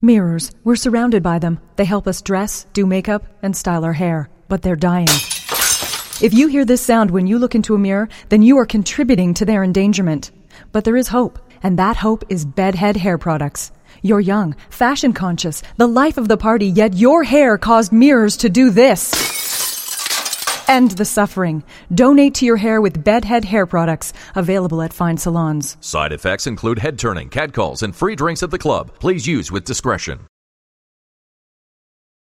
Mirrors. We're surrounded by them. They help us dress, do makeup, and style our hair. But they're dying. If you hear this sound when you look into a mirror, then you are contributing to their endangerment. But there is hope, and that hope is Bedhead Hair Products. You're young, fashion conscious, the life of the party, yet your hair caused mirrors to do this. End the suffering. Donate to your hair with Bedhead Hair Products, available at fine salons. Side effects include head turning, catcalls, and free drinks at the club. Please use with discretion.